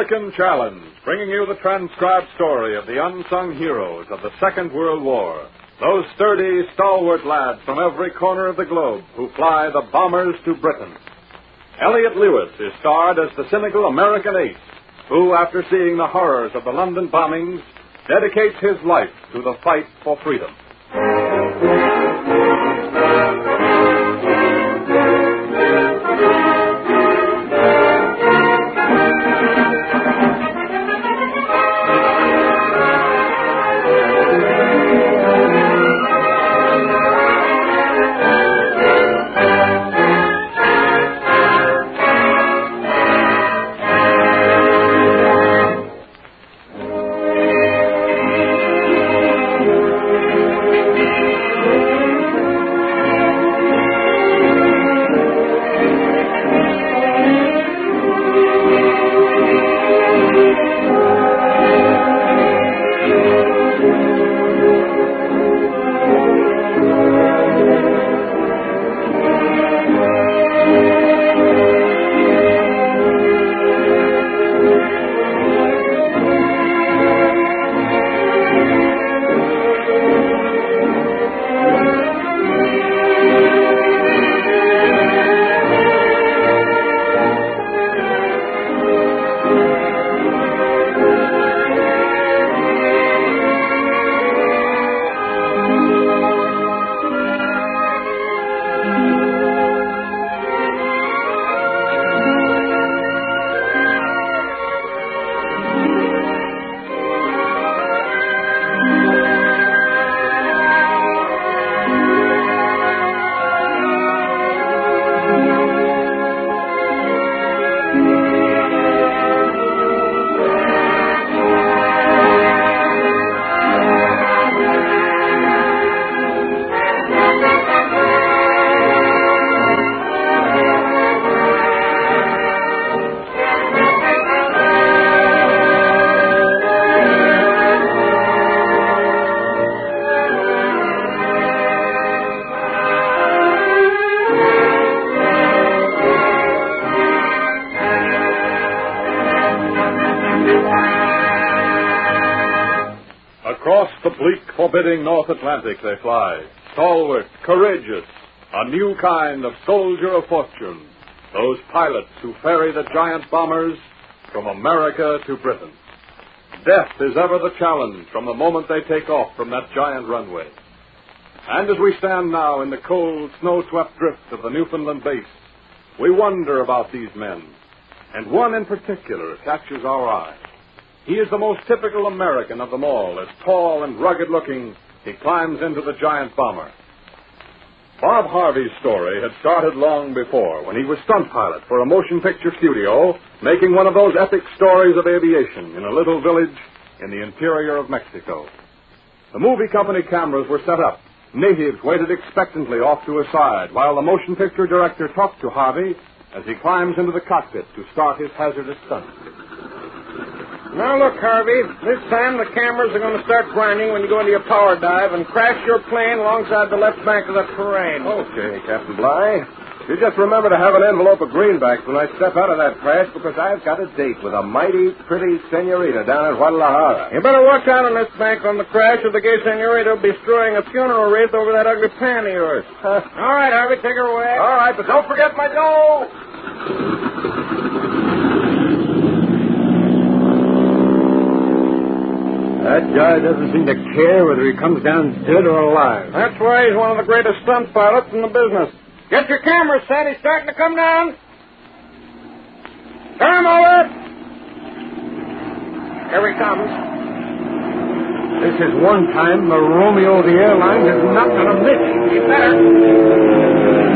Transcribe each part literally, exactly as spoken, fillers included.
American Challenge, bringing you the transcribed story of the unsung heroes of the Second World War. Those sturdy, stalwart lads from every corner of the globe who fly the bombers to Britain. Elliot Lewis is starred as the cynical American ace who, after seeing the horrors of the London bombings, dedicates his life to the fight for freedom. Across the bleak, forbidding North Atlantic they fly, stalwart, courageous, a new kind of soldier of fortune, those pilots who ferry the giant bombers from America to Britain. Death is ever the challenge from the moment they take off from that giant runway. And as we stand now in the cold, snow-swept drifts of the Newfoundland base, we wonder about these men, and one in particular catches our eye. He is the most typical American of them all. As tall and rugged-looking, he climbs into the giant bomber. Bob Harvey's story had started long before, when he was stunt pilot for a motion picture studio, making one of those epic stories of aviation in a little village in the interior of Mexico. The movie company cameras were set up. Natives waited expectantly off to his side, while the motion picture director talked to Harvey as he climbs into the cockpit to start his hazardous stunt. Now look, Harvey, this time the cameras are going to start grinding when you go into your power dive and crash your plane alongside the left bank of the parade. Okay, Captain Bly. You just remember to have an envelope of greenbacks when I step out of that crash, because I've got a date with a mighty pretty senorita down at Guadalajara. You better watch out on this bank on the crash, or the gay senorita will be strewing a funeral wreath over that ugly pan of yours. Huh. All right, Harvey, take her away. All right, but don't forget my dough. That guy doesn't seem to care whether he comes down dead or alive. That's why he's one of the greatest stunt pilots in the business. Get your cameras set. He's starting to come down. Turn him over. Here he comes. This is one time the Romeo of the airline is not going to miss. He better.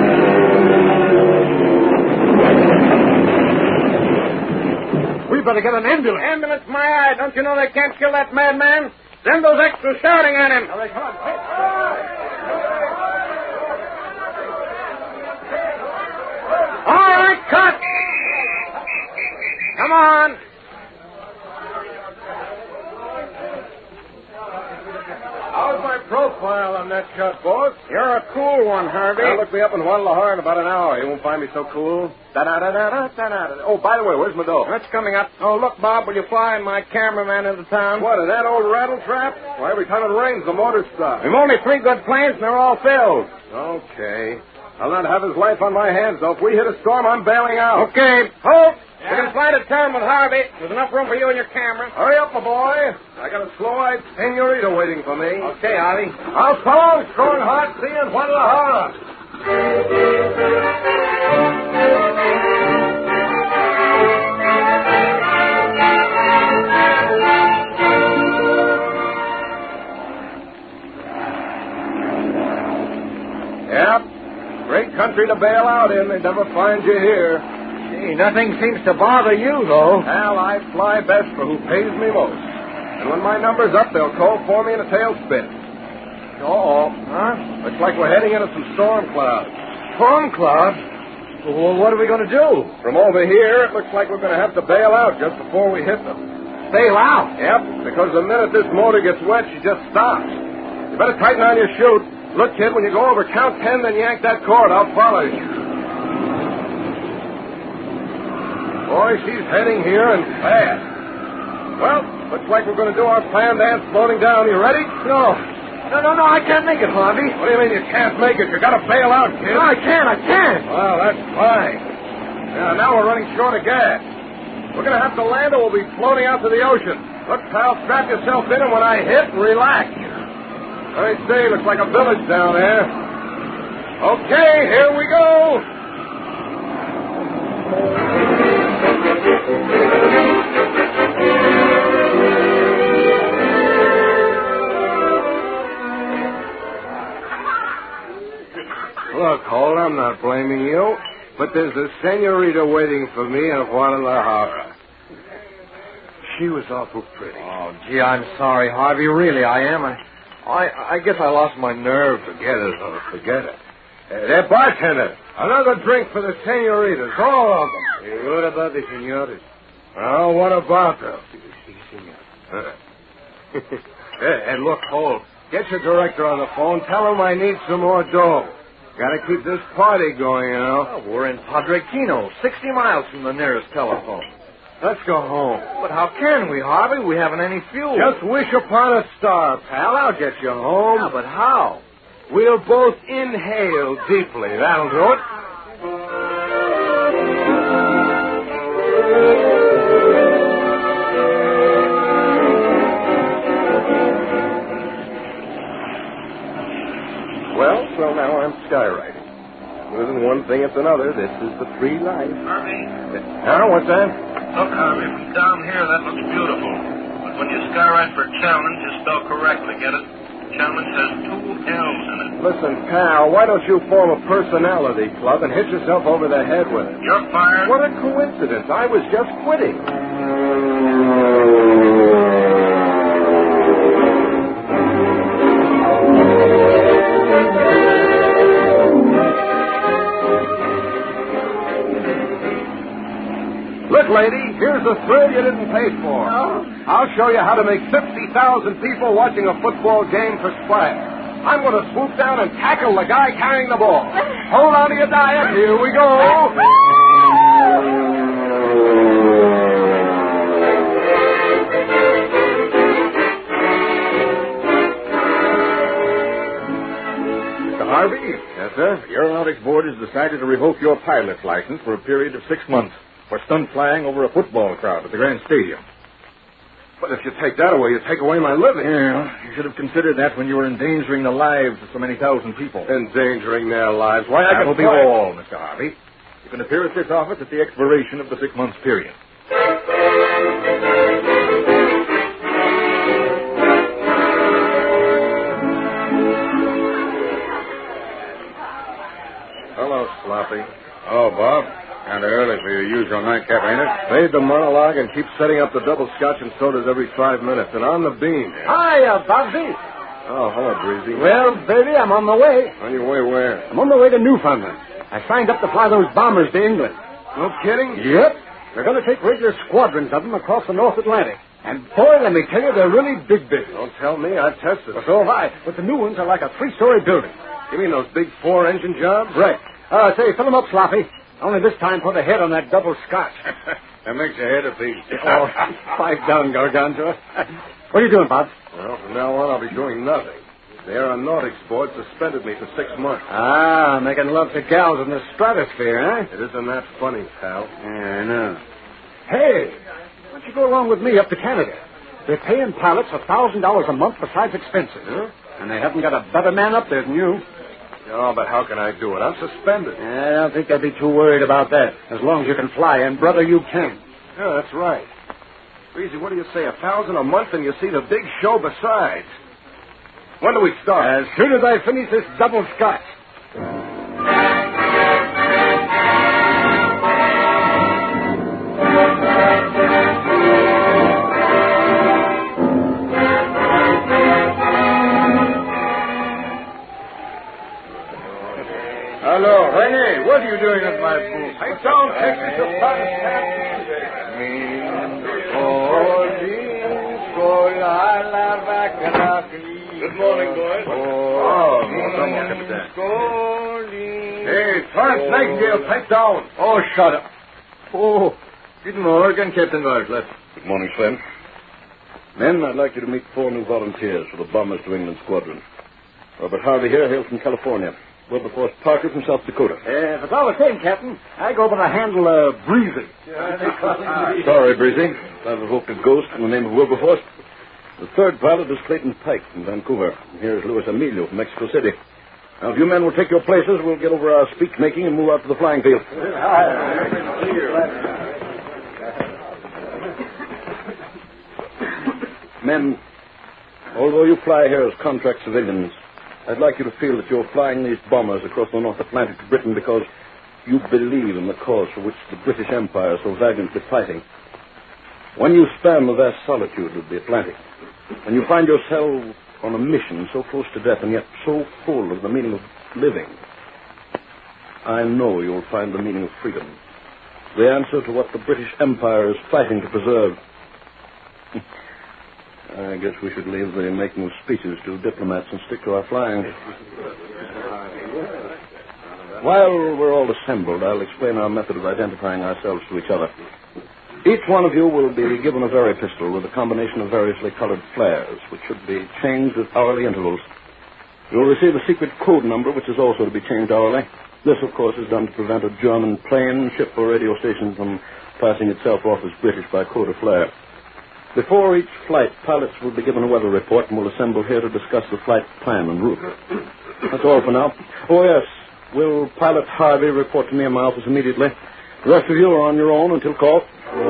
We better get an ambulance. Ambulance, my eye. Don't you know they can't kill that madman? Send those extras shouting at him. All right, come on. All right, cut. Come on. How's my pro profile on that cut, boss. You're a cool one, Harvey. Now look me up in Guadalajara in about an hour. You won't find me so cool. Da-da-da-da-da-da-da. Oh, by the way, where's Mado? That's coming up. Oh, look, Bob, will you fly my cameraman into town? What, in that old rattle trap? Why, every time it rains, the motor stops. We've only three good planes, and they're all filled. Okay. I'll not have his life on my hands, though. If we hit a storm, I'm bailing out. Okay. Hold. Yeah. We can fly to town with Harvey. There's enough room for you and your camera. Hurry up, my boy. I got a slow-eyed senorita waiting for me. Okay, Harvey. I'll follow. Strong heart. See you in Guadalajara. Yep. Great country to bail out in. They'd never find you here. Gee, nothing seems to bother you, though. Hal, I fly best for who pays me most. And when my number's up, they'll call for me in a tailspin. Uh-oh. Huh? Looks like we're heading into some storm clouds. Storm clouds? Well, what are we going to do? From over here, it looks like we're going to have to bail out just before we hit them. Bail out? Yep, because the minute this motor gets wet, she just stops. You better tighten on your chute. Look, kid, when you go over, count ten, then yank that cord. I'll follow you. Boy, she's heading here and fast. Well, looks like we're going to do our plan dance floating down. You ready? No. No, no, no, I can't make it, Harvey. What do you mean you can't make it? You got to bail out, kid. No, I can't, I can't. Well, that's fine. Yeah, now we're running short of gas. We're going to have to land or we'll be floating out to the ocean. Look, pal, strap yourself in, and when I hit, relax. I say, looks like a village down there. Okay, here we go. Look, Holt, I'm not blaming you, but there's a senorita waiting for me in Guadalajara. She was awful pretty. Oh, gee, I'm sorry, Harvey. Really, I am. I, I, I guess I lost my nerve. Forget it, Holt. Forget it. Uh, that bartender, another drink for the senoritas, all of them. Hey, what about the senores? Oh, what about them? Si, hey, hey, look, Holt, get your director on the phone. Tell him I need some more dough. Gotta keep this party going, you know. Oh, we're in Padre Quino, sixty miles from the nearest telephone. Let's go home. But how can we, Harvey? We haven't any fuel. Just wish upon a star, pal. I'll get you home. Yeah, but how? We'll both inhale deeply. That'll do it. Well, so now I'm skywriting. Losing one thing after another. This is the free life. Harvey? Huh? What's that? Look, Harvey, from down here, that looks beautiful. But when you skywrite for challenge, you spell correctly, get it? Challenge has two L's in it. Listen, pal, why don't you form a personality club and hit yourself over the head with it? You're fired. What a coincidence. I was just quitting. Look, lady, here's a thrill you didn't pay for. Oh. I'll show you how to make fifty thousand people watching a football game for splash. I'm going to swoop down and tackle the guy carrying the ball. Hold on to your diet. Here we go. Mister Harvey? Yes, sir? The Aeronautics Board has decided to revoke your pilot's license for a period of six months for stunt flying over a football crowd at the Grand Stadium. But if you take that away, you take away my living. Yeah, you should have considered that when you were endangering the lives of so many thousand people. Endangering their lives. Why, I That'll can be fly- all, Mister Harvey. You can appear at this office at the expiration of the six-month period. Hello, Sloppy. Oh, Bob. Kind of early for your usual nightcap, ain't it? Fade the monologue and keep setting up the double scotch and sodas every five minutes. And on the beam. Hiya, Bobsy. Oh, hello, Breezy. Well, baby, I'm on my way. On your way where? I'm on my way to Newfoundland. I signed up to fly those bombers to England. No kidding? Yep. They're going to take regular squadrons of them across the North Atlantic. And, boy, let me tell you, they're really big, big. Don't tell me. I tested Well, them. so have I. But the new ones are like a three-story building. You mean those big four-engine jobs? Right. Uh, say, fill them up, Sloppy. Only this time put a head on that double scotch. That makes your head a piece. Oh, pipe down, Gargantua. What are you doing, Bob? Well, from now on, I'll be doing nothing. The Aeronautics Board suspended me for six months. Ah, making love to gals in the stratosphere, huh? It isn't that funny, pal. Yeah, I know. Hey, why don't you go along with me up to Canada? They're paying pilots a thousand dollars a month besides expenses. Huh? And they haven't got a better man up there than you. Oh, but how can I do it? I'm suspended. I don't think they'd be too worried about that, as long as you can fly, and, brother, you can. Yeah, that's right. Breezy, what do you say? A thousand a month and you see the big show besides. When do we start? As soon as I finish this double scotch. Hello, Rene. What are you doing at my booth? I don't take me to Good morning, boys. Oh, Hey, Florence Nightingale, pipe down. Oh, shut up. Oh, good morning, Captain Bartlett. Good morning, Slim. Men, I'd like you to meet four new volunteers for the Bombers to England Squadron. Robert Harvey here, hails from California. Wilberforce Parker from South Dakota. Uh, if it's all the same, Captain, I go by the handle of uh, Breezy. Sorry, Breezy. I've evoked a ghost in the name of Wilberforce. The third pilot is Clayton Pike from Vancouver. And here's Luis Emilio from Mexico City. Now, if you men will take your places, we'll get over our speech-making and move out to the flying field. Men, although you fly here as contract civilians, I'd like you to feel that you're flying these bombers across the North Atlantic to Britain because you believe in the cause for which the British Empire is so valiantly fighting. When you span the vast solitude of the Atlantic, and you find yourself on a mission so close to death and yet so full of the meaning of living, I know you'll find the meaning of freedom, the answer to what the British Empire is fighting to preserve. I guess we should leave the making of speeches to diplomats and stick to our flying. While we're all assembled, I'll explain our method of identifying ourselves to each other. Each one of you will be given a Very pistol with a combination of variously colored flares, which should be changed at hourly intervals. You'll receive a secret code number, which is also to be changed hourly. This, of course, is done to prevent a German plane, ship, or radio station from passing itself off as British by code or flare. Before each flight, pilots will be given a weather report and will assemble here to discuss the flight plan and route. That's all for now. Oh, yes. Will Pilot Harvey report to me in my office immediately? The rest of you are on your own until call.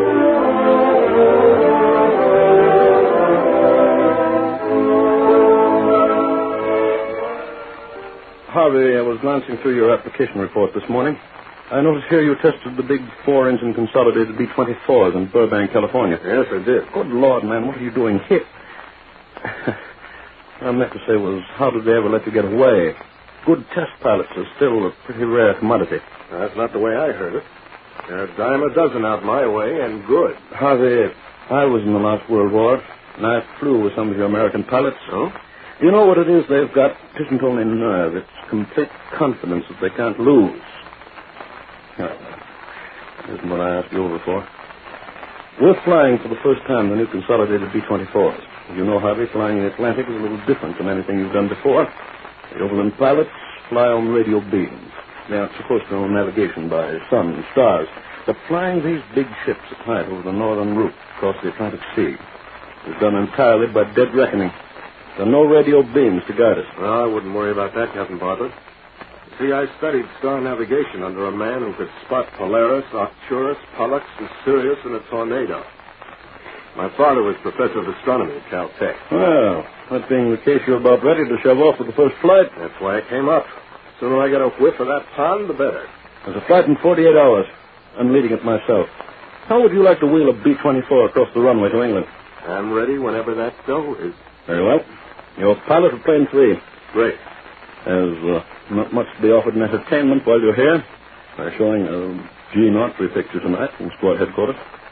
Harvey, I was glancing through your application report this morning. I noticed here you tested the big four-engine consolidated B twenty-fours in Burbank, California. Yes, I did. Good Lord, man, what are you doing here? What I meant to say was, how did they ever let you get away? Good test pilots are still a pretty rare commodity. That's not the way I heard it. There are a dime a dozen out my way, and good. Harvey, I was in the last World War, and I flew with some of your American pilots. Oh? You know what it is they've got? It isn't only nerve, it's complete confidence that they can't lose. That isn't what I asked you over for. We're flying for the first time the new consolidated B twenty-fours. You know, Harvey, flying in the Atlantic is a little different from anything you've done before. The overland pilots fly on radio beams. They aren't supposed to know navigation by sun and stars. But flying these big ships at night over the northern route across the Atlantic Sea is done entirely by dead reckoning. There are no radio beams to guide us. Well, I wouldn't worry about that, Captain Bartlett. See, I studied star navigation under a man who could spot Polaris, Arcturus, Pollux, and Sirius in a tornado. My father was professor of astronomy at Caltech. Well, that being the case, you're about ready to shove off with the first flight. That's why I came up. The sooner I get a whiff of that pond, the better. There's a flight in forty-eight hours. I'm leading it myself. How would you like to wheel a B twenty-four across the runway to England? I'm ready whenever that go is. Very well. You're pilot of plane three. Great. There's uh, not much to be offered in entertainment while you're here. By showing a G naught prefixture tonight from squad headquarters.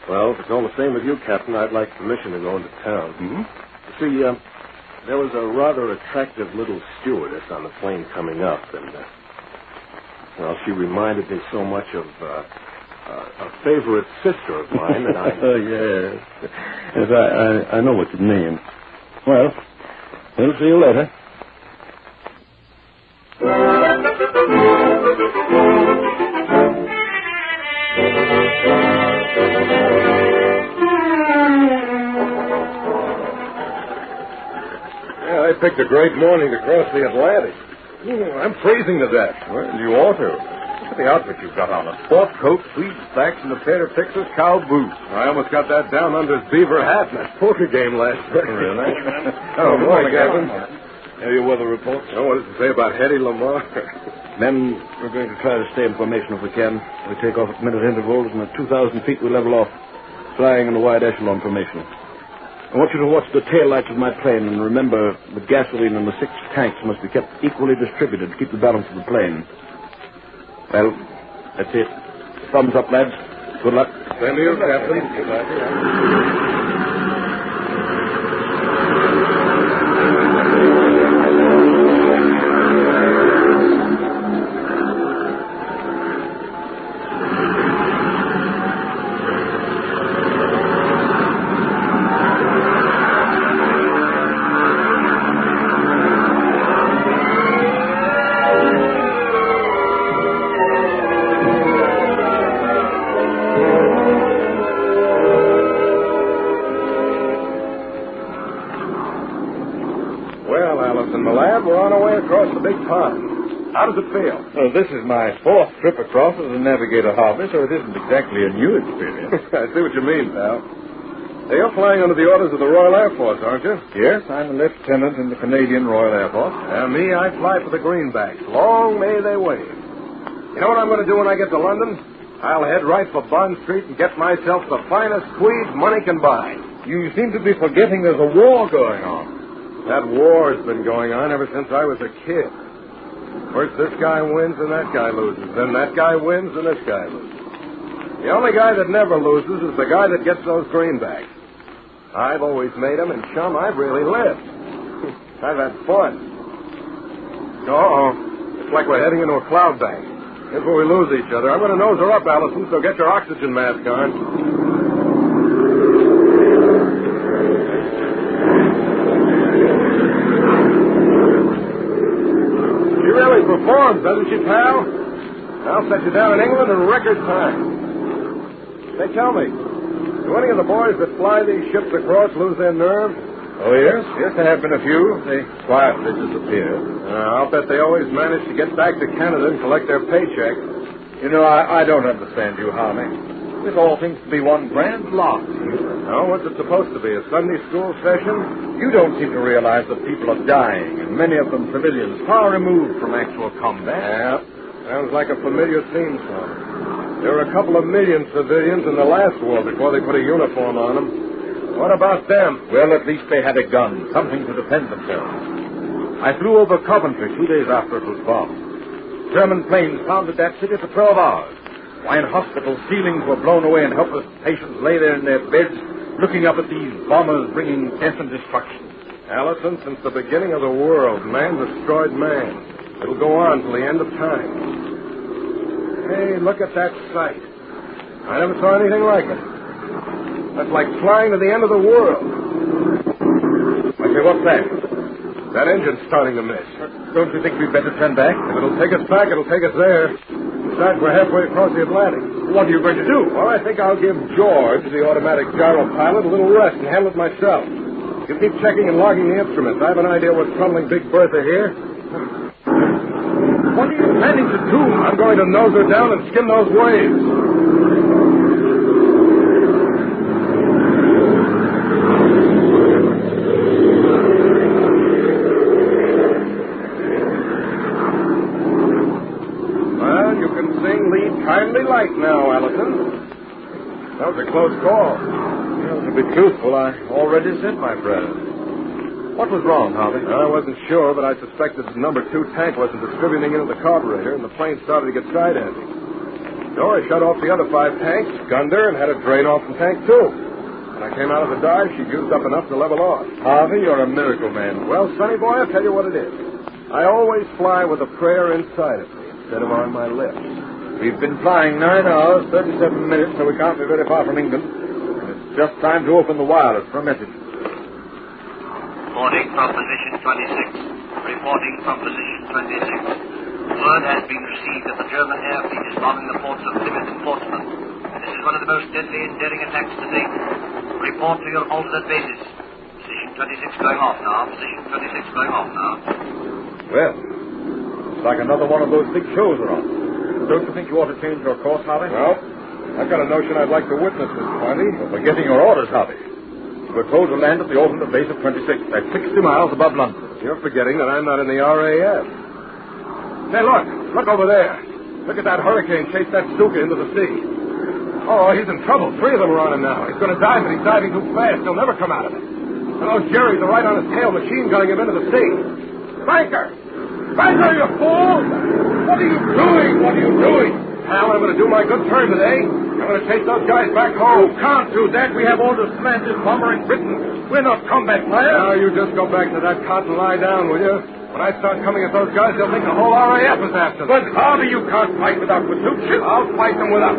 Well, if it's all the same with you, Captain, I'd like permission to go into town. Hmm? You see, uh, there was a rather attractive little stewardess on the plane coming up, and, uh, well, she reminded me so much of uh, uh, a favorite sister of mine that I... Oh, yes. Yes, I, I, I know what you mean. Well, we'll see you later. Yeah, I picked a great morning to cross the Atlantic. Ooh, I'm freezing to death. Well, you ought to. Look at the outfit you've got on. A sport coat, tweed slacks, and a pair of Texas cow boots. I almost got that down under his beaver hat in that poker game last night. Really? Oh, good morning, Captain. Have your weather report? Oh, what does it say about Hetty Lamar? Men, we're going to try to stay in formation if we can. We take off at minute intervals, and at two thousand feet we level off, flying in a wide echelon formation. I want you to watch the tail lights of my plane, and remember the gasoline in the six tanks must be kept equally distributed to keep the balance of the plane. Well, that's it. Thumbs up, lads. Good luck. Same to you, Captain. Across the big pond. How does it feel? Well, this is my fourth trip across as a navigator hobby, so it isn't exactly a new experience. I see what you mean, pal. Hey, you're flying under the orders of the Royal Air Force, aren't you? Yes, I'm a lieutenant in the Canadian Royal Air Force. And me, I fly for the Greenbacks. Long may they wave. You know what I'm going to do when I get to London? I'll head right for Bond Street and get myself the finest tweeds money can buy. You seem to be forgetting there's a war going on. That war's been going on ever since I was a kid. First this guy wins and that guy loses. Then that guy wins and this guy loses. The only guy that never loses is the guy that gets those greenbacks. I've always made them, and chum, I've really lived. I've had fun. Uh-oh. It's like we're heading into a cloud bank. Here's where we lose each other. I'm going to nose her up, Allison, so get your oxygen mask on. Performs, doesn't she, pal? I'll set you down in England in record time. Say, tell me, do any of the boys that fly these ships across lose their nerve? Oh, yes. Yes, there have been a few. They quietly disappeared. Uh, I'll bet they always manage to get back to Canada and collect their paycheck. You know, I, I don't understand you, Harmy. This all seems to be one grand lark. No, what's it supposed to be, a Sunday school session? You don't seem to realize that people are dying, and many of them civilians, far removed from actual combat. Yeah, sounds like a familiar theme song. There were a couple of million civilians in the last war before they put a uniform on them. What about them? Well, at least they had a gun, something to defend themselves. I flew over Coventry two days after it was bombed. German planes pounded that city for twelve hours. Why, in hospitals, ceilings were blown away and helpless patients lay there in their beds looking up at these bombers bringing death and destruction. Allison, since the beginning of the world, man destroyed man. It'll go on till the end of time. Hey, look at that sight. I never saw anything like it. That's like flying to the end of the world. I say, what's that? That engine's starting to miss. Don't you think we'd better turn back? If it'll take us back, it'll take us there. Besides, we're halfway across the Atlantic. What are you going to do? Well, I think I'll give George, the automatic gyro pilot, a little rest and handle it myself. You keep checking and logging the instruments. I have an idea what's troubling Big Bertha here. What are you planning to do? I'm going to nose her down and skim those waves. Kindly light now, Allison. That was a close call. Well, to be truthful, I already said my prayers. What was wrong, Harvey? I wasn't sure, but I suspected the number two tank wasn't distributing into the carburetor, and the plane started to get side-empty. So I shut off the other five tanks, gunned her, and had her drain off the tank, too. When I came out of the dive, she'd used up enough to level off. Harvey, you're a miracle man. Well, Sonny boy, I'll tell you what it is. I always fly with a prayer inside of me instead of on my lips. We've been flying nine hours, thirty-seven minutes, so we can't be very far from England. And it's just time to open the wireless for a message. Reporting from position twenty-six. Reporting from position twenty-six. Word has been received that the German air fleet is bombing the ports of Plymouth and Portsmouth. This is one of the most deadly and daring attacks to date. Report to your alternate bases. Position twenty-six going off now. Position twenty-six going off now. Well, it's like another one of those big shows we're on. Don't you think you ought to change your course, Harvey? Well, I've got a notion I'd like to witness this, Twenty. You're forgetting your orders, Harvey. We're told to land at the alternate base of twenty-six. That's sixty miles above London. You're forgetting that I'm not in the R A F. Hey, look. Look over there. Look at that hurricane chase that Stuka into the sea. Oh, he's in trouble. Three of them are on him now. He's going to dive, but he's diving too fast. He'll never come out of it. And those Jerrys are right on his tail, machine gunning him into the sea. Banker! Banker, you fool! What are you doing? What are you doing? Pal, I'm going to do my good turn today. I'm going to chase those guys back home. You can't do that. We have orders to land this bomber in Britain. We're not combat players. Now, you just go back to that cot and lie down, will you? When I start coming at those guys, they'll think the whole R A F is after them. But, Harvey, you can't fight without pursuit ships. I'll fight them without.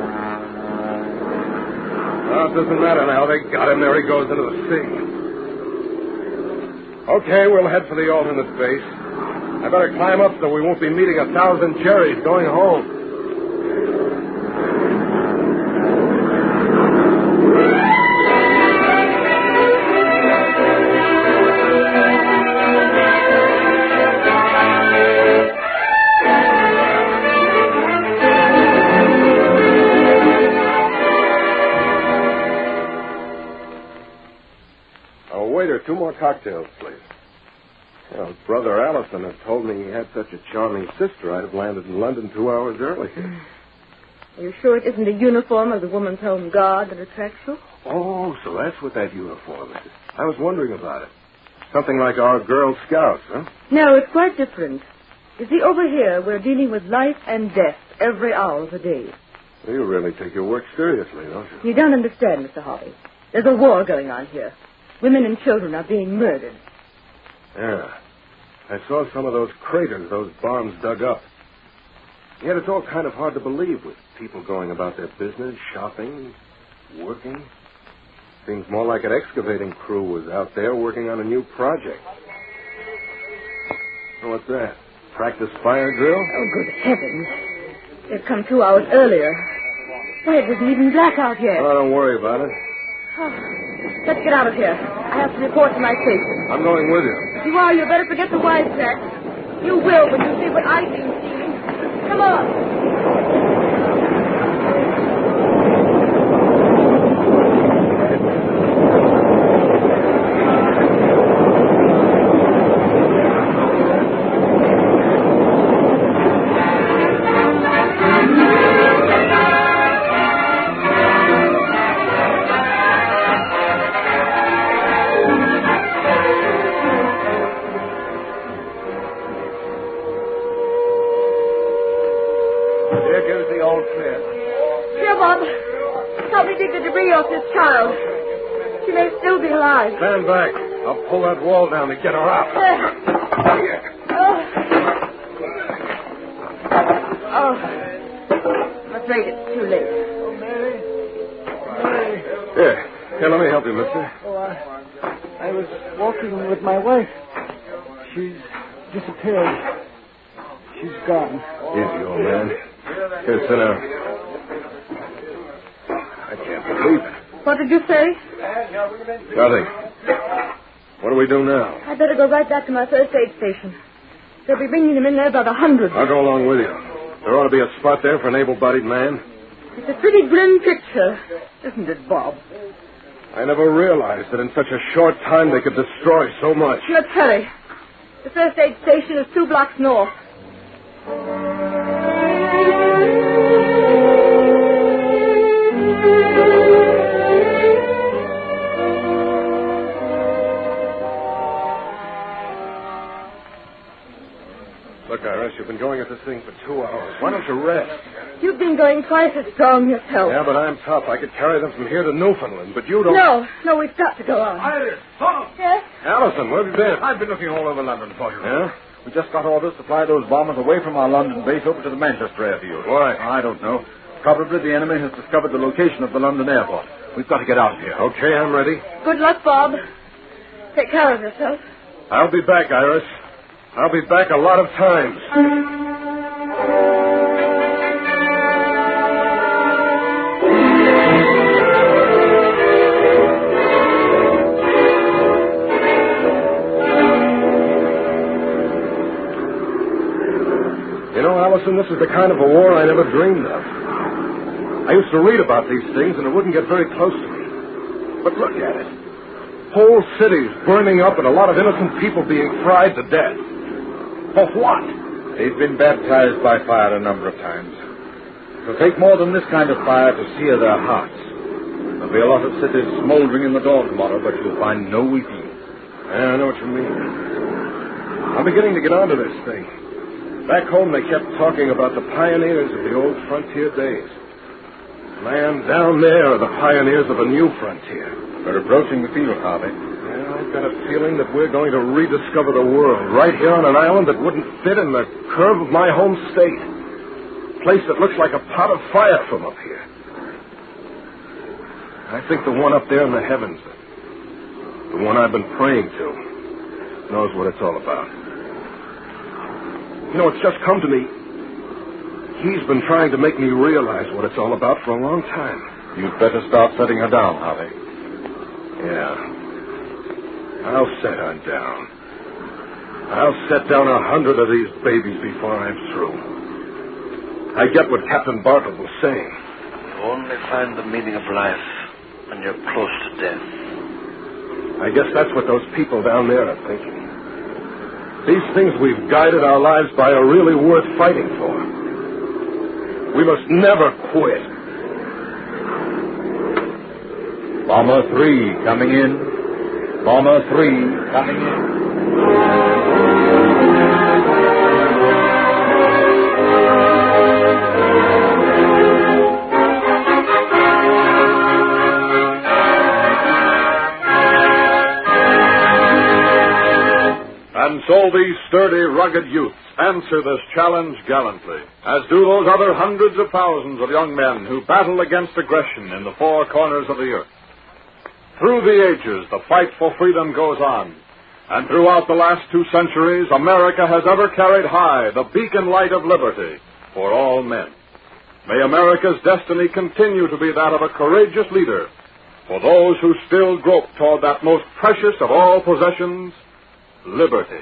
Well, it doesn't matter now. They got him. There he goes into the sea. Okay, we'll head for the alternate base. I better climb up so we won't be meeting a thousand Jerrys going home. Oh, waiter, two more cocktails, please. Well, Brother Allison had told me he had such a charming sister, I'd have landed in London two hours early. Are you sure it isn't the uniform of the Woman's Home Guard that attracts you? Oh, so that's what that uniform is. I was wondering about it. Something like our Girl Scouts, huh? No, it's quite different. You see, over here, we're dealing with life and death every hour of the day. Well, you really take your work seriously, don't you? You don't understand, Mister Harvey. There's a war going on here. Women and children are being murdered. Yeah. I saw some of those craters those bombs dug up. Yet it's all kind of hard to believe with people going about their business, shopping, working. Seems more like an excavating crew was out there working on a new project. Oh, what's that? Practice fire drill? Oh, good heavens. They've come two hours earlier. Why, it wasn't even black out yet. Oh, don't worry about it. Oh, let's get out of here. I have to report to my station. I'm going with you. If you are, you better forget the wisecrack. You will when you see what I've been seeing. Come on. Stand back. I'll pull that wall down to get her out. Oh. Oh. I'm afraid it's too late. Oh, Mary. Mary. Here. Here, let me help you, mister. Oh, I, I was walking with my wife. She's disappeared. She's gone. Easy, old man. Here, sit down. I can't believe it. What did you say? Nothing. What do we do now? I'd better go right back to my first aid station. They'll be bringing them in there by the hundred. I'll go along with you. There ought to be a spot there for an able-bodied man. It's a pretty grim picture, isn't it, Bob? I never realized that in such a short time they could destroy so much. Let's hurry. The first aid station is two blocks north. Look, Iris, you've been going at this thing for two hours. Why don't you rest? You've been going twice as strong yourself. Yeah, but I'm tough. I could carry them from here to Newfoundland, but you don't... No, no, we've got to go on. Iris, Tom! Yes? Allison, where have you been? I've been looking all over London for you. Yeah? We just got orders to fly those bombers away from our London base over to the Manchester airfield. Why? I don't know. Probably the enemy has discovered the location of the London airport. We've got to get out of here. Okay, I'm ready. Good luck, Bob. Take care of yourself. I'll be back, Iris. I'll be back a lot of times. You know, Allison, this is the kind of a war I never dreamed of. I used to read about these things, and it wouldn't get very close to me. But look at it. Whole cities burning up and a lot of innocent people being fried to death. For what? They've been baptized by fire a number of times. It'll take more than this kind of fire to sear their hearts. There'll be a lot of cities smoldering in the dawn tomorrow, but you'll find no weeping. Yeah, I know what you mean. I'm beginning to get onto this thing. Back home, they kept talking about the pioneers of the old frontier days. Man, down there are the pioneers of a new frontier. We're approaching the field, Harvey. Yeah, I've got a feeling that we're going to rediscover the world right here on an island that wouldn't fit in the curve of my home state. A place that looks like a pot of fire from up here. I think the one up there in the heavens, the one I've been praying to, knows what it's all about. You know, it's just come to me. He's been trying to make me realize what it's all about for a long time. You'd better start setting her down, Harvey. Yeah. I'll set her down. I'll set down a hundred of these babies before I'm through. I get what Captain Bartlett was saying. You only find the meaning of life when you're close to death. I guess that's what those people down there are thinking. These things we've guided our lives by are really worth fighting for. We must never quit. Bomber three coming in. Bomber three coming in. And so these sturdy, rugged youths answer this challenge gallantly, as do those other hundreds of thousands of young men who battle against aggression in the four corners of the earth. Through the ages, the fight for freedom goes on, and throughout the last two centuries, America has ever carried high the beacon light of liberty for all men. May America's destiny continue to be that of a courageous leader for those who still grope toward that most precious of all possessions, liberty.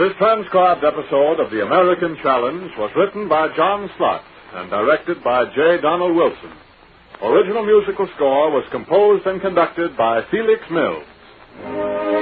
This transcribed episode of The American Challenge was written by John Slott and directed by J. Donald Wilson. Original musical score was composed and conducted by Felix Mills.